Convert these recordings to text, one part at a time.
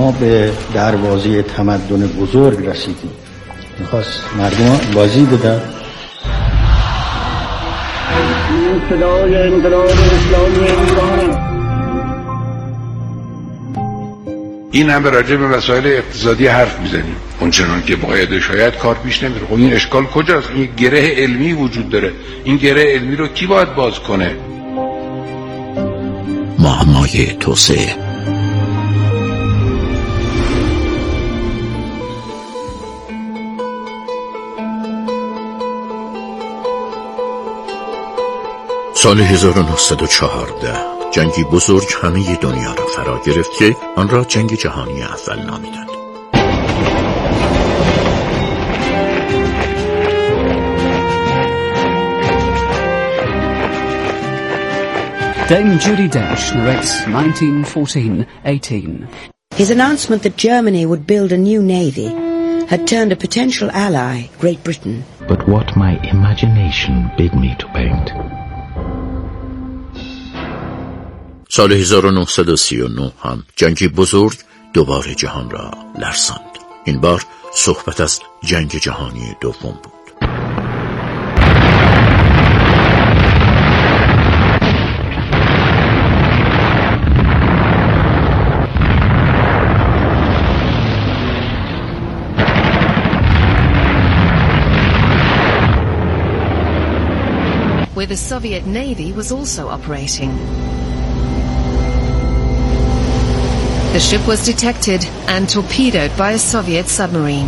ما به دروازه تمدن بزرگ رسیدیم. میخواست مردم بازی بدن. صدای انقلاب اسلامی ایران. این هم راجع به مسائل اقتصادی حرف میزنیم اونچنان که باید شاید کار پیش نمیره. خب این اشکال کجاست؟ این گره علمی وجود داره. این گره علمی رو کی باید باز کنه؟ معمای توسعه. سال 1914 جنگی بزرگ همه دنیا را فرا گرفت که آن را جنگ جهانی اول نامیدند. Dame Judi Dench narrates 1914-18. His announcement that Germany would build a new navy had turned a potential ally, Great Britain. But what my imagination bid me to paint. سال 1939 هم جنگی بزرگ دوباره جهان را لرزاند. این بار صحبت از جنگ جهانی دوم بود. Where the Soviet Navy was also operating. The ship was detected and torpedoed by a Soviet submarine.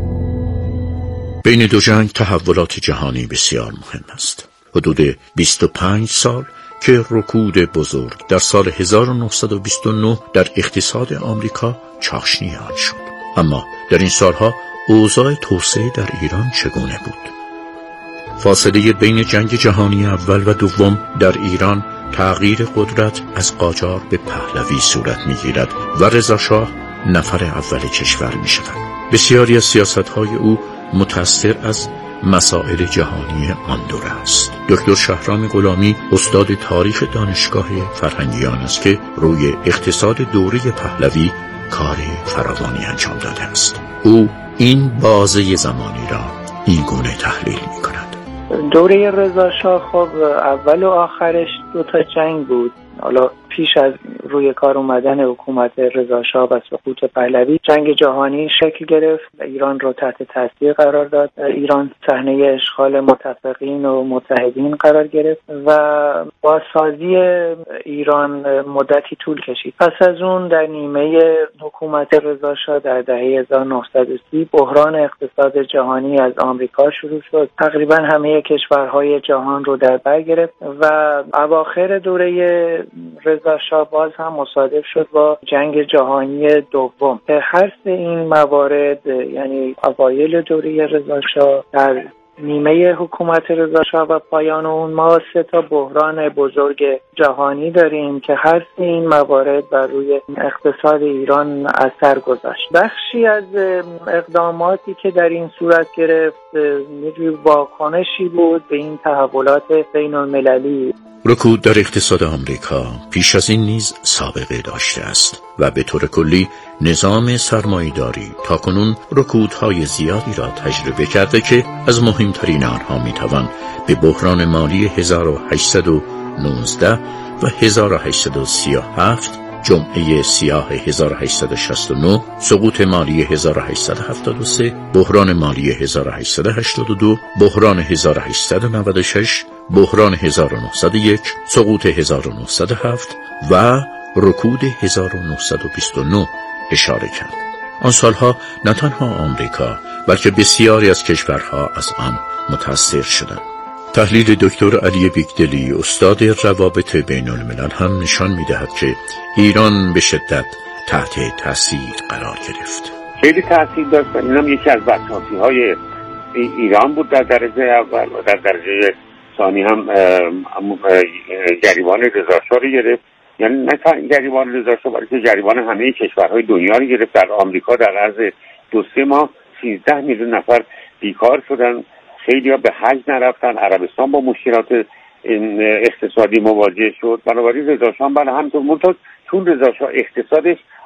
بین دو جنگ تحولات جهانی بسیار مهم است. حدود 25 سال که رکود بزرگ در سال 1929 در اقتصاد آمریکا چاشنی آن شد. اما در این سالها اوضاع توسعه در ایران چگونه بود؟ فاصله بین جنگ جهانی اول و دوم در ایران تغییر قدرت از قاجار به پهلوی صورت می‌گیرد و رضا شاه نفر اول کشور می‌شود. بسیاری از سیاست‌های او متأثر از مسائل جهانی آن دوره است. دکتر شهرام غلامی استاد تاریخ دانشگاه فرهنگیان است که روی اقتصاد دوره پهلوی کار فراوانی انجام داده است. او این بازه زمانی را این گونه تحلیل می‌کند. دوره رضا شاه خب اول و آخرش دو تا جنگ بود. حالا پیش از روی کار اومدن حکومت رضا شاه و سقوط پهلوی جنگ جهانی شکل گرفت. ایران رو تحت تاثیر قرار داد. ایران صحنه اشغال متفقین و متحدین قرار گرفت و بازسازی ایران مدتی طول کشید. پس از اون در نیمه حکومت رضا شاه در دهه 1930 بحران اقتصاد جهانی از آمریکا شروع شد. تقریبا همه کشورهای جهان رو در بر گرفت و اواخر دوره رضا شاه باز هم مصادف شد با جنگ جهانی دوم. هر سه این موارد، یعنی اوایل دوره رضا شاه، در نیمه حکومت رضا شاه و پایان اون، ما سه تا بحران بزرگ جهانی داریم که هر سه این موارد بر روی اقتصاد ایران اثر گذاشت. بخشی از اقداماتی که در این صورت گرفت واکنشی بود به این تحولات بین المللی. رکود در اقتصاد آمریکا پیش از این نیز سابقه داشته است و به طور کلی نظام سرمایه‌داری تاکنون رکودهای زیادی را تجربه کرده که از مهمترین آنها میتوان به بحران مالی 1819 و 1837، جمعه سیاه 1869، سقوط مالی 1873، بحران مالی 1882، بحران 1896، بحران 1901، سقوط 1907 و رکود 1929 اشاره کرد. آن سالها نه تنها آمریکا بلکه بسیاری از کشورها از آن متاثر شدند. تحلیل دکتر علی بیگدلی استاد روابط بین الملل هم نشان می‌دهد که ایران به شدت تحت تاثیر قرار گرفت. خیلی تاثیر داشت. اینم یکی از بدشانسی‌های ایران بود در درجه اول و در درجه ثانی هم گریبان رضا شاه رو گرفت. یعنی نه تنها گریبان رضا شاه بلکه گریبان همه کشورهای دنیا رو گرفت. در آمریکا در عرض 2-3 ماه 13 میلیون نفر بیکار شدن. خیلی‌ها به حج نرفتن. عربستان با مشکلات اقتصادی مواجه شد. بنابراین رضا شاه همینطور منتها چون رضا شاه اقتصادش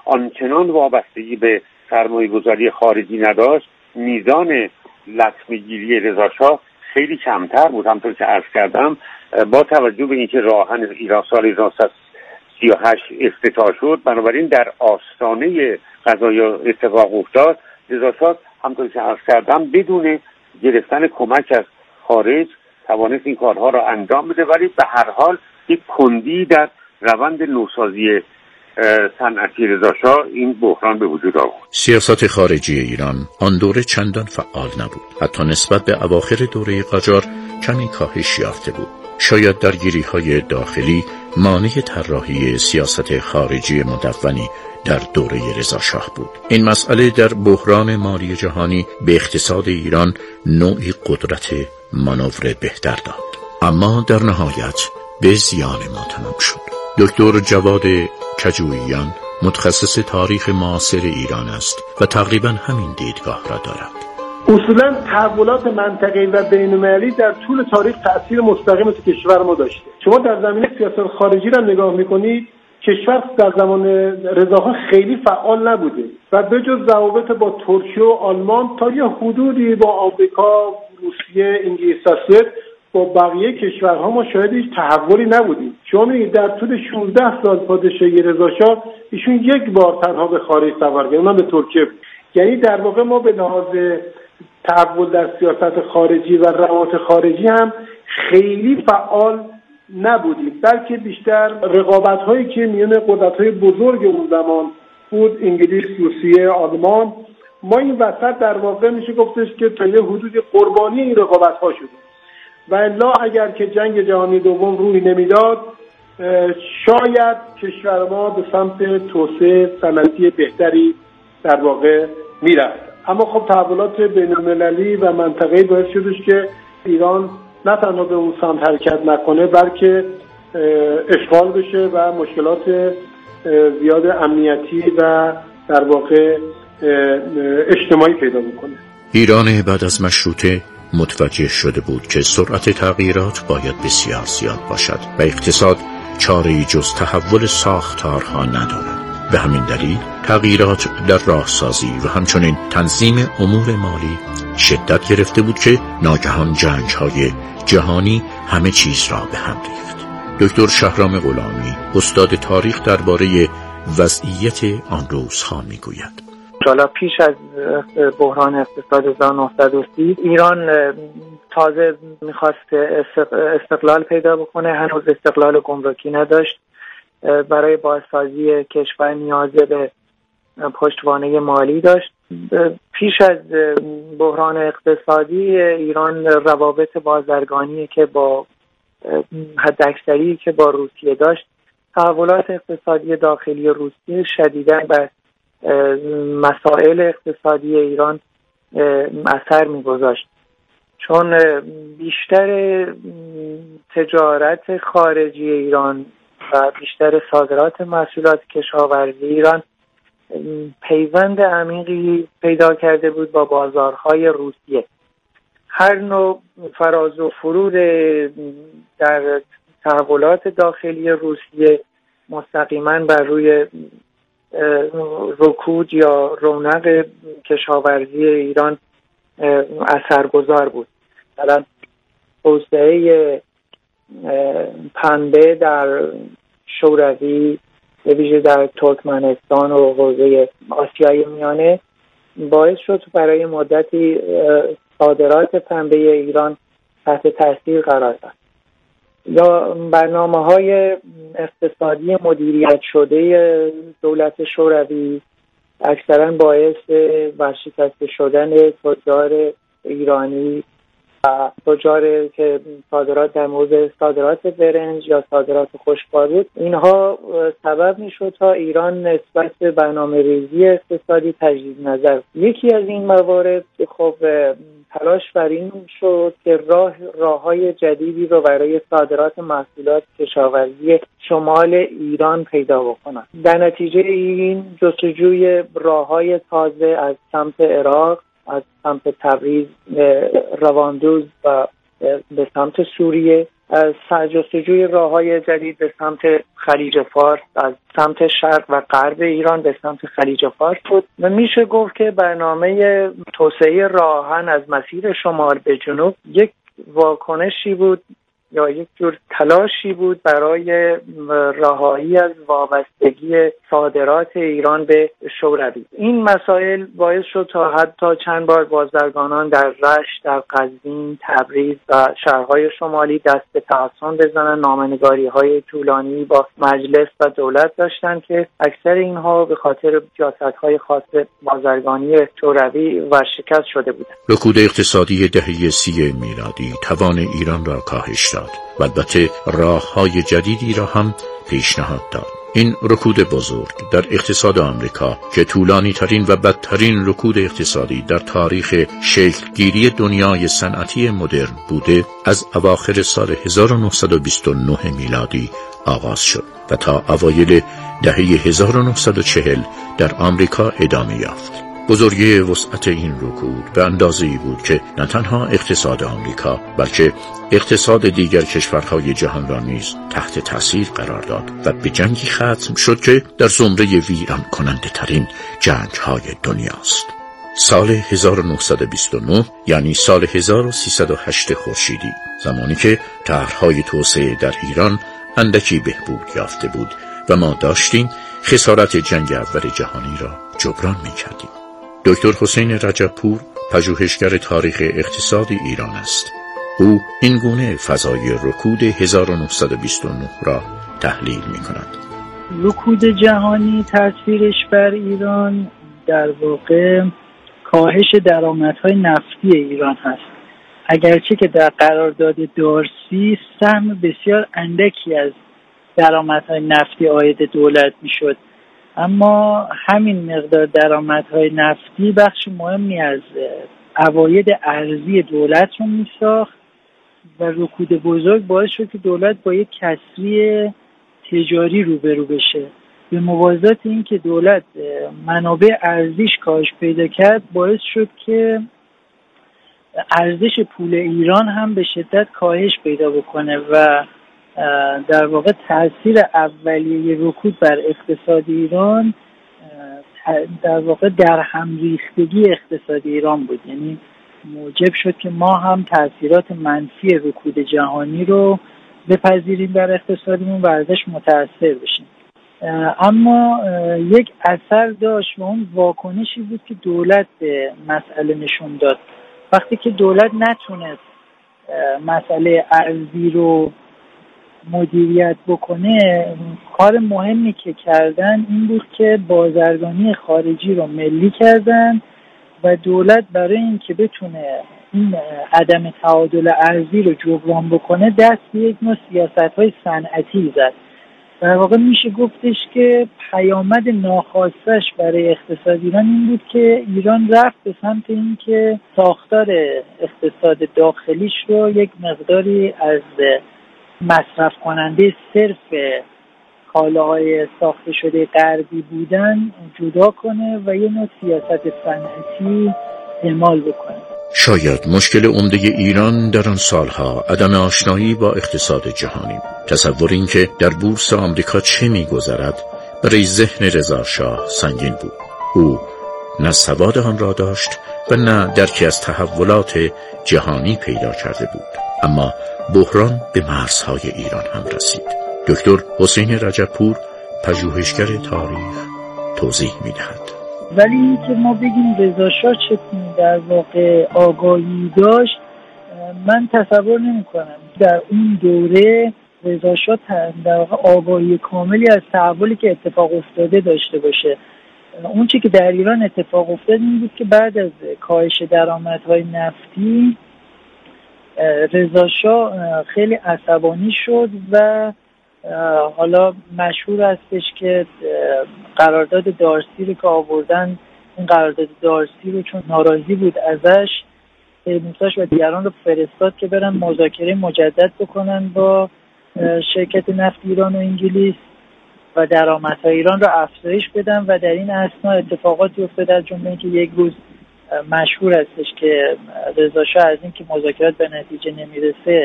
آنچنان وابستگی به سرمایه‌گذاری خارجی نداشت، میزان لطمه‌گیری رضاشاه خیلی کمتر بود. همطور که عرض کردم با توجه به اینکه راهن ایران سال 1938 افتتاح شد، بنابراین در آستانه قضایا اتفاق افتاد، رضاشاه همطور که عرض کردم بدون گرفتن کمک از خارج توانست این کارها را انجام بده، ولی به هر حال یک کندی در روند نوسازی صنعتی رضاشاه این بحران به وجود آورد. سیاست خارجی ایران آن دوره چندان فعال نبود. حتی نسبت به اواخر دوره قاجار کمی کاهش یافته بود. شاید درگیری‌های داخلی مانع طراحی سیاست خارجی مدونی در دوره رضاشاه بود. این مسئله در بحران مالی جهانی به اقتصاد ایران نوعی قدرت مانور بهتر داد. اما در نهایت به زیان ما تمام شد. دکتر جواد کجوییان متخصص تاریخ معاصر ایران است و تقریبا همین دیدگاه را دارد. اصولا تحولات منطقه‌ای و بین‌المللی در طول تاریخ تأثیر مستقیم تو کشور ما داشته. شما در زمینه سیاست خارجی را نگاه می‌کنید، کشور در زمان رضاخان خیلی فعال نبوده و به جز روابط با ترکیه و آلمان تا یه حدودی با آمریکا، روسیه، انگلیس و سوئد، با بقیه کشورها ما شاهد هیچ تحولی نبودیم. شما می‌بینید در طول 16 سال پادشاهی رضاشاه ایشون یک بار تنها به خارج سفر کرد، اونم به ترکیه. یعنی در واقع ما به لحاظ تحول در سیاست خارجی و روابط خارجی هم خیلی فعال نبودیم، بلکه بیشتر رقابت‌هایی که میان قدرت‌های بزرگ اون زمان بود، انگلیس، روسیه، آلمان، ما این وسط در واقع میشه گفتش که تا یه حدودی قربانی این رقابت‌ها شدیم و الا اگر که جنگ جهانی دوم روی نمیداد شاید کشور ما به سمت توسعه صنعتی بهتری در واقع میرفت. اما خب تحولات بین‌المللی و منطقه‌ای باعث شدش که ایران نه تنها به اون سمت حرکت نکنه بلکه اشغال بشه و مشکلات زیاد امنیتی و در واقع اجتماعی پیدا بکنه. ایران بعد از مشروطه متوجه شده بود که سرعت تغییرات باید بسیار زیاد باشد و اقتصاد چاره‌ای جز تحول ساختارها ندارد. به همین دلیل تغییرات در راهسازی و همچنین تنظیم امور مالی شدت گرفته بود که ناگهان جنگ‌های جهانی همه چیز را به هم ریخت. دکتر شهرام غلامی استاد تاریخ درباره وضعیت آن روزها میگوید. حالا پیش از بحران اقتصاد 1930 ایران تازه میخواست استقلال پیدا بکنه، هنوز استقلال گمرکی نداشت. برای بازسازی کشور نیاز به پشتوانه مالی داشت. پیش از بحران اقتصادی ایران روابط بازرگانی که با حداکثری که با روسیه داشت، تحولات اقتصادی داخلی روسیه شدیداً بر مسائل اقتصادی ایران اثر می‌گذاشت، چون بیشتر تجارت خارجی ایران و بیشتر صادرات محصولات کشاورزی ایران پیوند عمیقی پیدا کرده بود با بازارهای روسیه. هر نوع فراز و فرود در تحولات داخلی روسیه مستقیما بر روی رکود یا رونق کشاورزی ایران اثرگذار بود. مثلا توسعه پنبه در شوروی به ویژه در ترکمنستان و حوزه آسیای میانه باعث شد برای مدتی صادرات پنبه ایران تحت تاثیر قرار داد. یا برنامه‌های اقتصادی مدیریت شده دولت شوروی اکثرا باعث ورشکسته شدن تجار ایرانی و تجار که صادرات در مورد صادرات برنج یا صادرات خشکبار بود، اینها سبب میشد تا ایران نسبت به برنامه‌ریزی اقتصادی تجدید نظر. یکی از این موارد خب تلاش بر این شد که راه‌های جدیدی رو برای صادرات محصولات کشاورزی شمال ایران پیدا بکنن. در نتیجه این جستجوی راه‌های تازه از سمت عراق، از سمت تبریز، رواندوز و به سمت سوریه از جستجوی راه‌های جدید به سمت خلیج فارس، از سمت شرق و غرب ایران به سمت خلیج فارس بود و میشه گفت که برنامه توسعه راهن از مسیر شمال به جنوب یک واکنشی بود یا یک جور تلاشی بود برای رهایی از وابستگی صادرات ایران به شوروی. این مسائل باعث شد تا حتی چند بار بازرگانان در رشت، در قزوین، تبریز و شهرهای شمالی دست به تحصن بزنن. نامه‌نگاری‌های طولانی با مجلس و دولت داشتن که اکثر اینها به خاطر سیاست‌های خاص بازرگانی شوروی ورشکست شده بودند. رکود اقتصادی دهه 30 میلادی توان ایران را کاهش داد و البته راه‌های جدیدی را هم پیشنهاد داد. این رکود بزرگ در اقتصاد آمریکا که طولانی ترین و بدترین رکود اقتصادی در تاریخ شکلگیری دنیای صنعتی مدرن بوده، از اواخر سال 1929 میلادی آغاز شد و تا اوایل دهه 1940 در آمریکا ادامه یافت. بزرگی وسعت این رکود به اندازه‌ای بود که نه تنها اقتصاد آمریکا بلکه اقتصاد دیگر کشورهای جهان را نیز تحت تاثیر قرار داد و به جنگی ختم شد که در زمره ویران کننده ترین جنگ‌های دنیاست. سال 1929 یعنی سال 1308 خورشیدی، زمانی که طرح‌های توسعه در ایران اندکی بهبود یافته بود و ما داشتیم خسارت جنگ اول جهانی را جبران می‌کردیم. دکتر حسین رجبپور پژوهشگر تاریخ اقتصادی ایران است. او این گونه فضای رکود 1929 را تحلیل می‌کند. رکود جهانی تاثیرش بر ایران در واقع کاهش درآمدهای نفتی ایران هست. اگرچه که در قرارداد دارسی سهم بسیار اندکی از درآمدهای نفتی عاید دولت میشد، اما همین مقدار درآمدهای نفتی بخش مهمی از عواید ارزی دولت رو میساخت و رکود بزرگ باعث شد که دولت با یک کسری تجاری روبرو بشه. به موازات این که دولت منابع ارزیش کاهش پیدا کرد، باعث شد که ارزش پول ایران هم به شدت کاهش پیدا بکنه و در واقع تأثیر اولیه رکود بر اقتصاد ایران در واقع در هم ریختگی اقتصاد ایران بود. یعنی موجب شد که ما هم تأثیرات منفی رکود جهانی رو بپذیریم در اقتصادمون و ازش متأثر بشیم. اما یک اثر داشت و اون واکنشی بود که دولت به مسئله نشون داد. وقتی که دولت نتونست مسئله ارزی رو مدیریت بکنه، کار مهمی که کردن این بود که بازرگانی خارجی رو ملی کردن و دولت برای اینکه بتونه این عدم تعادل ارزی رو جبران بکنه دست به یک نوع سیاست‌های صنعتی زد. در واقع میشه گفتش که پیامد ناخواستش برای اقتصاد ایران این بود که ایران رفت به سمت این که ساختار اقتصاد داخلیش رو یک مقداری از مصرف کننده صرف کالاهای ساخته شده غربی بودن جدا کنه و یه نوع سیاست صنعتی اعمال بکنه. شاید مشکل عمده ایران در آن سالها عدم آشنایی با اقتصاد جهانی بود. تصور این که در بورس آمریکا چه می‌گذرد برای ذهن رضا شاه سنگین بود. او نه سواد آن را داشت و نه درکی از تحولات جهانی پیدا کرده بود. اما بحران به مرزهای ایران هم رسید. دکتر حسین رجبپور پژوهشگر تاریخ توضیح می‌دهد. ولی این که ما بگیم رضا شاه چه در واقع آگاهی داشت، من تصور نمی‌کنم در اون دوره رضا شاه در واقع آگاهی کاملی از تحولی که اتفاق افتاده داشته باشه. اون چیزی که در ایران اتفاق افتاد این بود که بعد از کاهش درآمدهای نفتی رضا شاه خیلی عصبانی شد و حالا مشهور هستش که قرارداد دارسی رو که آوردن، این قرارداد دارسی رو چون ناراضی بود ازش، موساش و دیگران رو فرستاد که برن مذاکره مجدد بکنن با شرکت نفت ایران و انگلیس و درآمدهای ایران رو افزایش بدن و در این اثنا اتفاقاتی افتاد، از جمله اینکه یک روز مشهور هستش که رضا شاه از این که مذاکرات به نتیجه نمیرسه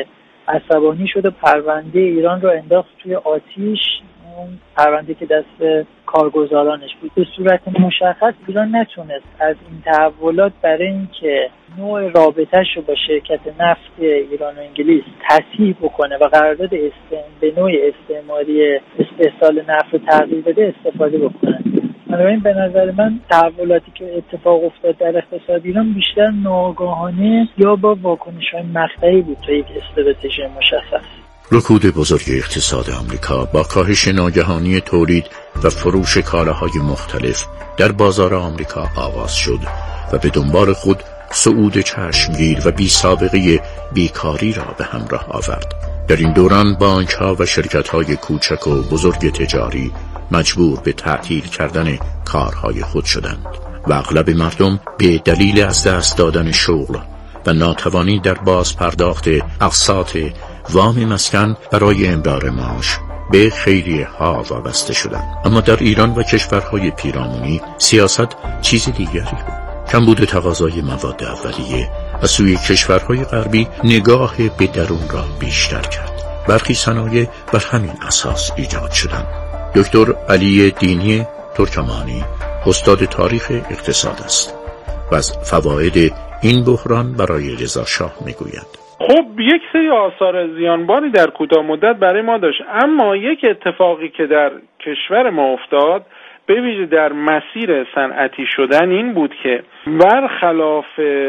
عصبانی شد و پرونده ایران رو انداخت توی آتیش، اون پرونده که دست کارگزارانش بود. به صورت مشخص ایران نتونست از این تحولات برای اینکه نوع رابطه‌ش رو با شرکت نفت ایران و انگلیس تصحیح بکنه و قرارداد به نوع استعماری استحصال نفت رو تغییر بده استفاده بکنه. بنابراین به نظر من تحولاتی که اتفاق افتاد در اقتصاد ایران بیشتر ناگهانه یا با واکنش‌های مقطعی بود تا یک استراتژی مشخص. رکود بزرگ اقتصاد آمریکا با کاهش ناگهانی تولید و فروش کالاهای مختلف در بازار آمریکا آغاز شد و به دنبال خود صعود چشمگیر و بی سابقه بیکاری را به همراه آورد. در این دوران بانک‌ها و شرکت‌های کوچک و بزرگ تجاری مجبور به تعطیل کردن کارهای خود شدند و اغلب مردم به دلیل از دست دادن شغل و ناتوانی در باز پرداخت اقساط وام مسکن برای امرار معاش به خیریه ها وابسته شدند. اما در ایران و کشورهای پیرامونی سیاست چیز دیگری بود. کمبود تقاضای مواد اولیه و سوی کشورهای غربی نگاه به درون را بیشتر کرد. برخی صنایع بر همین اساس ایجاد شدند. دکتر علی دینی ترکمانی استاد تاریخ اقتصاد است و از فواید این بحران برای رضا شاه میگوید. خب یک سری آثار زیانباری در کوتاه مدت برای ما داشت، اما یک اتفاقی که در کشور ما افتاد به ویژه در مسیر صنعتی شدن این بود که برخلاف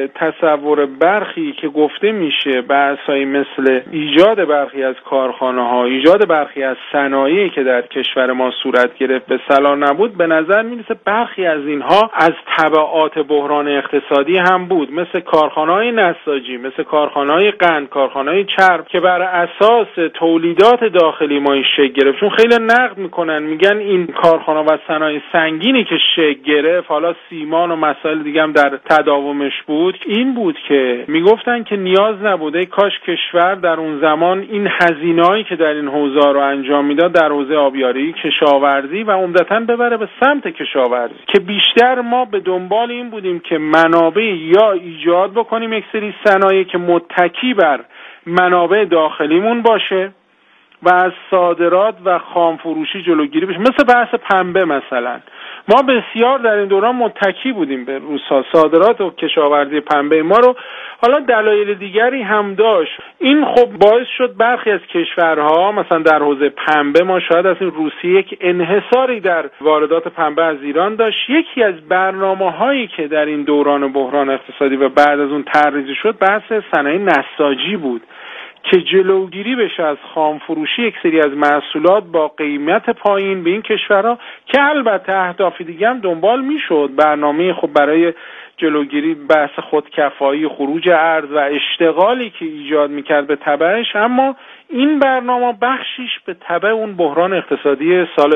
تصور برخی که گفته میشه بحثایی مثل ایجاد برخی از کارخانه‌ها، ایجاد برخی از صنایعی که در کشور ما صورت گرفت به صلاح نبود، به نظر میرسه برخی از اینها از تبعات بحران اقتصادی هم بود، مثل کارخانه‌های نساجی، مثل کارخانه‌های قند، کارخانه‌های چرم که بر اساس تولیدات داخلی ما این شکل گرفت. چون خیلی نقد میکنن، میگن این کارخانه و صنایع سنگینی که شکل گرفت، حالا سیمان و مسائل دیگه هم در تداومش بود، این بود که میگفتن که نیاز نبوده، کاش کشور در اون زمان این هزینه‌ای که در این حوزه رو انجام میداد در حوزه آبیاری، کشاورزی و عمدتاً ببره به سمت کشاورزی، که بیشتر ما به دنبال این بودیم که منابع یا ایجاد بکنیم یک سری صنایع که متکی بر منابع داخلیمون باشه و از صادرات و خام فروشی جلوگیری بشه. مثل بحث پنبه مثلا، ما بسیار در این دوران متکی بودیم به روس‌ها، صادرات و کشاورزی پنبه ما رو، حالا دلایل دیگری هم داشت. این خب باعث شد برخی از کشورها مثلا در حوزه پنبه ما شاید از این روسیه یک انحصاری در واردات پنبه از ایران داشت. یکی از برنامه‌هایی که در این دوران بحران اقتصادی و بعد از اون طرح‌ریزی شد بحث صنایع نساجی بود که جلوگیری بشه از خام فروشی یک سری از محصولات با قیمت پایین به این کشورها، که البته اهداف دیگه هم دنبال میشد. برنامه خب برای جلوگیری بحث خودکفایی، خروج ارز و اشتغالی که ایجاد میکرد به تبعش، اما این برنامه بخشیش به تبع اون بحران اقتصادی سال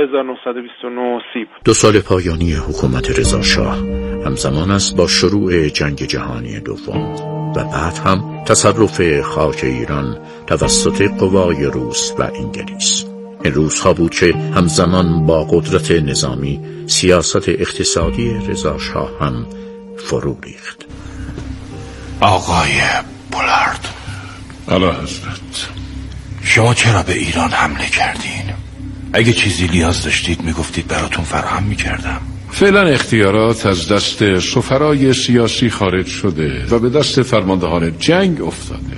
1929 سیب. 2 سال پایانی حکومت رضا شاه همزمان است با شروع جنگ جهانی دوم و بعد هم تصرف خاک ایران توسط قوای روس و انگلیس. این روزها بود که همزمان با قدرت نظامی سیاست اقتصادی رضا شاه هم فرو ریخت. آقای بولارد، اعلی حضرت، شما چرا به ایران حمله کردین؟ اگه چیزی نیاز داشتید میگفتید براتون فراهم میکردم. فعلا اختیارات از دست سفرای سیاسی خارج شده و به دست فرماندهان جنگ افتاده.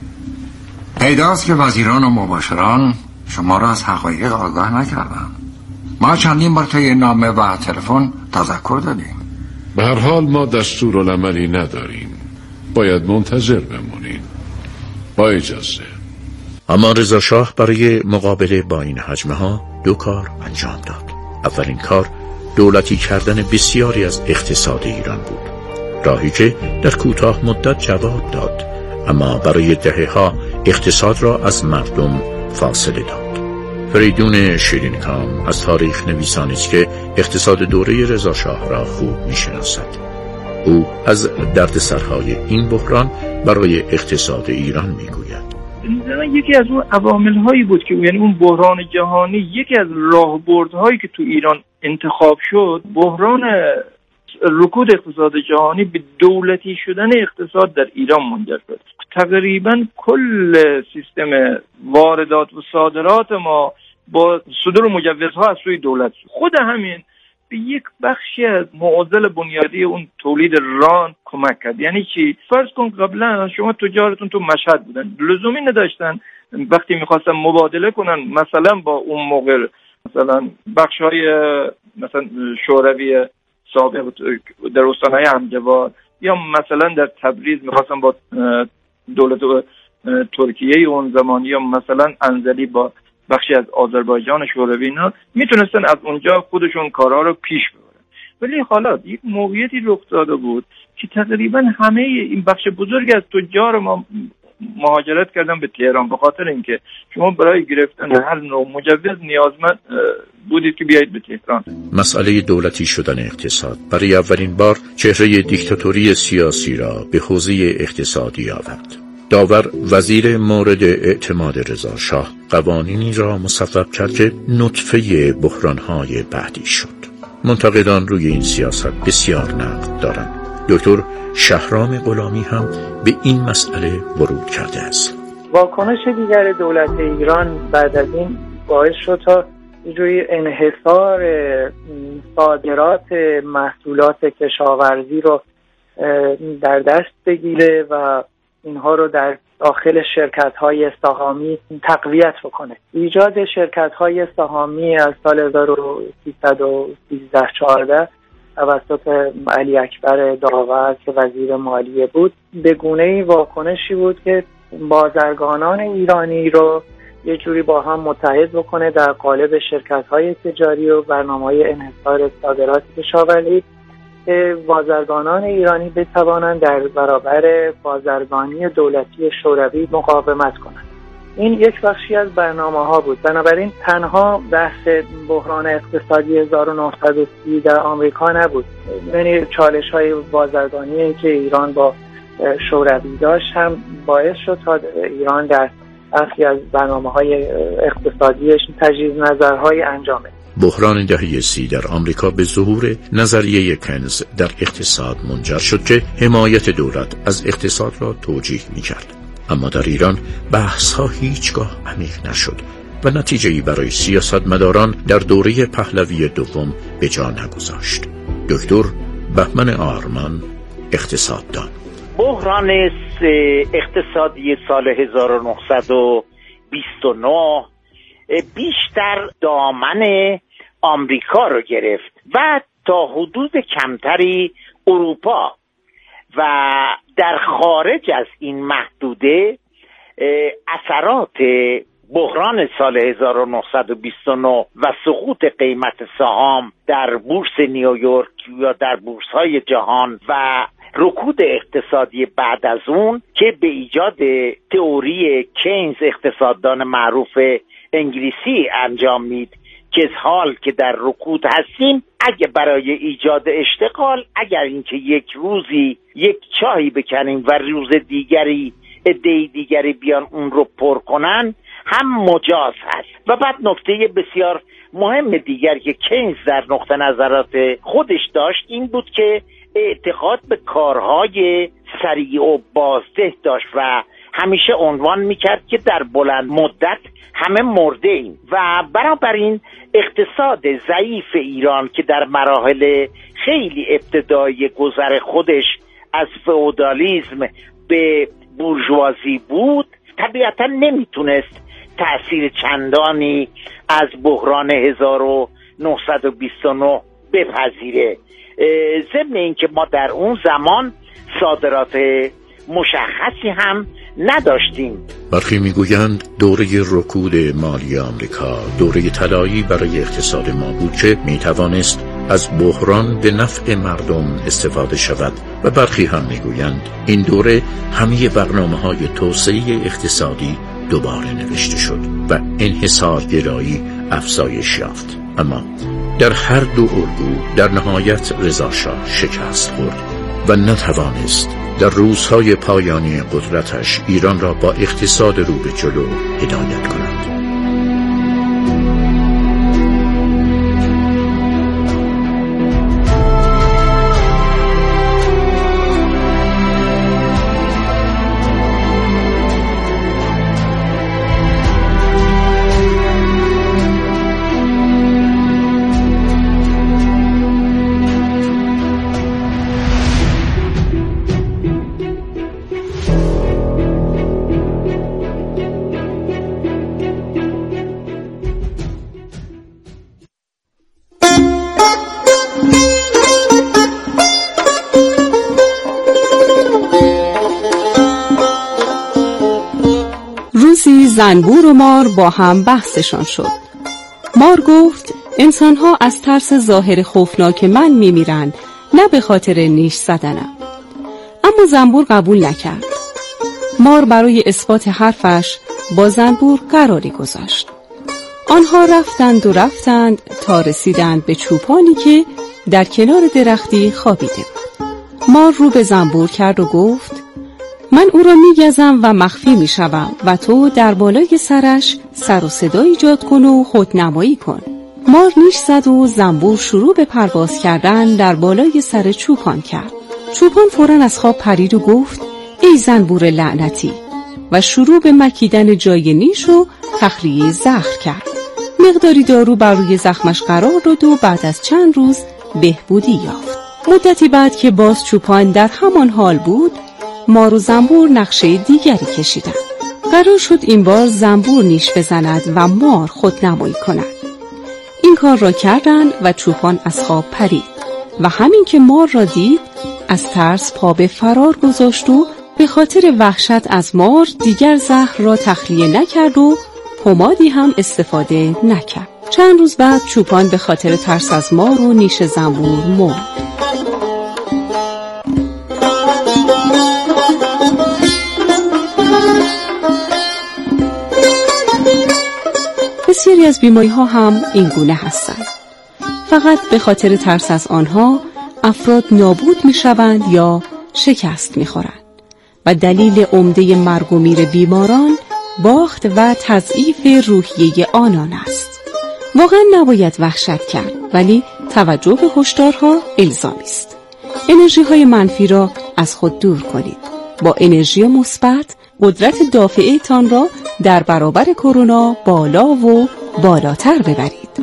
پیداست که وزیران و مباشران شما را از حقایق آگاه نکردن. ما چندین بار طی نامه و تلفن تذکر دادیم. به هر حال ما دستورالعملی نداریم، باید منتظر بمونیم. با اجازه. اما رضا شاه برای مقابله با این حجمه ها 2 کار انجام داد. اولین کار دولتی کردن بسیاری از اقتصاد ایران بود، راهی که در کوتاه مدت جواب داد، اما برای دهه‌ها اقتصاد را از مردم فاصله داد. فریدون شیرینکام از تاریخ نویسانی است که اقتصاد دوره رضا شاه را خوب می‌شناسد. او از دردسرهای این بحران برای اقتصاد ایران میگوید. یکی از اون عوامل‌هایی بود که یعنی اون بحران جهانی، یکی از راهبردهایی که تو ایران انتخاب شد، بحران رکود اقتصاد جهانی به دولتی شدن اقتصاد در ایران منجر شد. تقریبا کل سیستم واردات و صادرات ما با صدور مجوزها از سوی دولت شد. خود همین به یک بخشی از معضل بنیادی اون تولید ران کمک کرد. یعنی چی؟ فرض کن قبلا شما تجارتون تو مشهد بودن، لزومی نداشتن وقتی میخواستن مبادله کنن مثلا با اون موقع مثلا بخش‌های مثلا شوروی سابق در استان‌های همجواد یا مثلا در تبریز میخواستن با دولت ترکیه اون زمانی یا مثلا انزلی با بخشی از آذربایجان شوروی اینا میتونستن از اونجا خودشون کارها رو پیش ببرن. ولی حالا یک موقعیتی رخ داده بود که تقریبا همه این بخش بزرگی از تجار ما مهاجرت کردن به تهران، به خاطر اینکه شما برای گرفتن هر نوع مجوز نیازمند بودید که بیایید به تهران. مسئله دولتی شدن اقتصاد برای اولین بار چهره دیکتاتوری سیاسی را به حوزه اقتصادی آورد. داور وزیر مورد اعتماد رضا شاه قوانینی را مصوب کرد که نطفه بحران‌های بعدی شد. منتقدان روی این سیاست بسیار نقد دارند. دکتر شهرام غلامی هم به این مسئله ورود کرده است. واکنش دیگر دولت ایران بعد از این باعث شد تا روی انحصار صادرات محصولات کشاورزی رو در دست بگیره و اینها رو در داخل شرکت‌های سهامی تقویت بکنه. ایجاد شرکت‌های سهامی از سال 1313-14 توسط علی اکبر داور که وزیر مالیه بود به گونه‌ای واکنشی بود که بازرگانان ایرانی رو یه جوری با هم متحد بکنه در قالب شرکت‌های تجاری و برنامه‌های انحصار صادرات کشاورزی که بازرگانان ایرانی بتوانند در برابر بازرگانی دولتی شوروی مقاومت کنند. این یک بخشی از برنامه‌ها بود. بنابراین تنها بحث بحران اقتصادی 1930 در آمریکا نبود. یعنی چالش‌های بازرگانی که ایران با شوروی داشت هم باعث شد تا ایران در برخی از برنامه‌های اقتصادیش تجدید نظرهای انجام بده. بحران دهه 30 در آمریکا به ظهور نظریه کنز در اقتصاد منجر شد که حمایت دولت از اقتصاد را توجیه می‌کرد. اما در ایران بحث‌ها هیچگاه عمیق نشد و نتیجه‌ای برای سیاستمداران در دوره پهلوی دوم به جا نگذاشت. دکتر بهمن آرمان، اقتصاددان: بحران اقتصادی سال 1929 بیشتر دامن آمریکا رو گرفت و تا حدود کمتری اروپا و در خارج از این محدوده اثرات بحران سال 1929 و سقوط قیمت سهام در بورس نیویورک یا در بورس‌های جهان و رکود اقتصادی بعد از اون که به ایجاد تئوری کینز اقتصاددان معروف انگلیسی انجام مید که حال که در رکود هستیم اگه برای ایجاد اشتغال اگر اینکه یک روزی یک چاهی بکنیم و روز دیگری عده دیگری بیان اون رو پر کنن هم مجاز هست. و بعد نکته بسیار مهم دیگر که کینز در نقطه نظرات خودش داشت این بود که اعتقاد به کارهای سریع و بازده داشت و همیشه عنوان میکرد که در بلند مدت همه مرده ایم و بنابراین اقتصاد ضعیف ایران که در مراحل خیلی ابتدایی گذر خودش از فئودالیسم به بورژوازی بود طبیعتا نمیتونست تأثیر چندانی از بحران 1929 بپذیره. ضمن اینکه ما در اون زمان صادرات مشخصی هم نداشتیم. برخی میگویند دوره رکود مالی آمریکا دوره طلایی برای اقتصاد ما بود که میتوانست از بحران به نفع مردم استفاده شود و برخی هم میگویند این دوره همه برنامه‌های توسعه اقتصادی دوباره نوشته شد و انحصارگرایی افزایش یافت. اما در هر دو الگو در نهایت رضا شاه شکست خورد و نتوانست در روزهای پایانی قدرتش ایران را با اقتصاد رو به جلو هدایت کند. زنبور و مار با هم بحثشان شد. مار گفت انسانها از ترس ظاهر خوفناک من میمیرند، نه به خاطر نیش زدنم. اما زنبور قبول نکرد. مار برای اثبات حرفش با زنبور قراری گذاشت. آنها رفتند تا رسیدند به چوپانی که در کنار درختی خوابیده بود. مار رو به زنبور کرد و گفت من او را میگزم و مخفی میشوم و تو در بالای سرش سر و صدا ایجاد کن و خودنمایی کن. مار نیش زد و زنبور شروع به پرواز کردن در بالای سر چوپان کرد. چوپان فوراً از خواب پرید و گفت ای زنبور لعنتی و شروع به مکیدن جای نیش و تخلیه زخم کرد. مقداری دارو بر روی زخمش قرار داد و بعد از چند روز بهبودی یافت. مدتی بعد که باز چوپان در همان حال بود، مار و زنبور نقشه دیگری کشیدند. قرار شد این بار زنبور نیش بزند و مار خودنمایی کند. این کار را کردند و چوپان از خواب پرید و همین که مار را دید از ترس پا به فرار گذاشت و به خاطر وحشت از مار دیگر زهر را تخلیه نکرد و پمادی هم استفاده نکرد. چند روز بعد چوپان به خاطر ترس از مار و نیش زنبور مرد. بسیاری از بیماری‌ها هم این گونه هستند. فقط به خاطر ترس از آنها افراد نابود می‌شوند یا شکست می‌خورند و دلیل عمده مرگ و میر بیماران باخت و تضعیف روحیه آنان است. واقعا نباید وحشت کرد، ولی توجه به هشدارها الزامی است. انرژی‌های منفی را از خود دور کنید. با انرژی مثبت قدرت دافعه تان را در برابر کرونا بالا و بالاتر ببرید.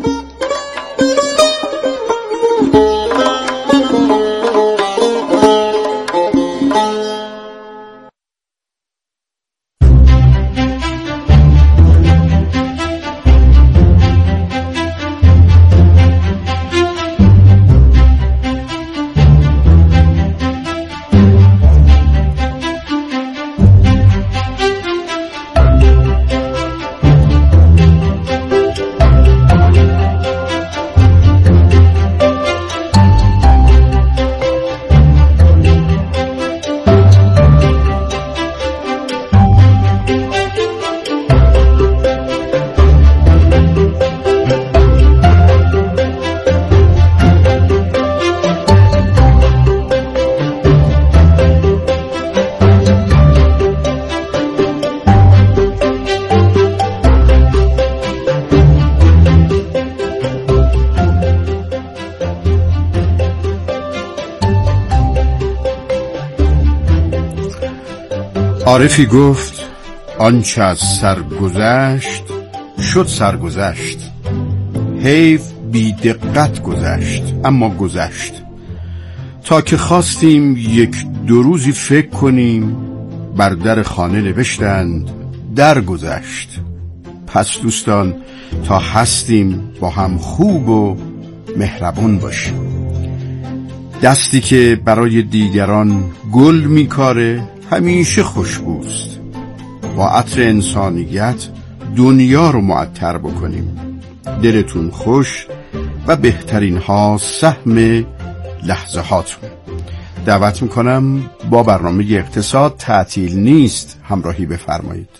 عارفی گفت آنچه از سرگذشت شد سرگذشت، حیف بی دقت گذشت اما گذشت. تا که خواستیم یک دو روزی فکر کنیم بر در خانه نوشتند در گذشت. پس دوستان تا هستیم با هم خوب و مهربان باشیم. دستی که برای دیگران گل میکاره همیشه خوشبوست. با عطر انسانیت دنیا رو معطر بکنیم. دلتون خوش و بهترین ها سهم لحظه هاتون. دعوت میکنم با برنامه اقتصاد تعطیل نیست همراهی بفرمایید.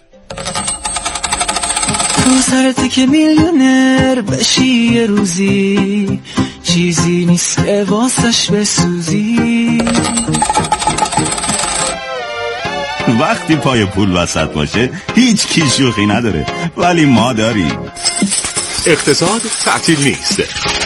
تو سرته که میلیونر بشی یه روزی، چیزی نیست که واسش بسوزی. وقتی پای پول وسط باشه هیچ کی شوخی نداره، ولی ما داریم. اقتصاد تعطیل نیست.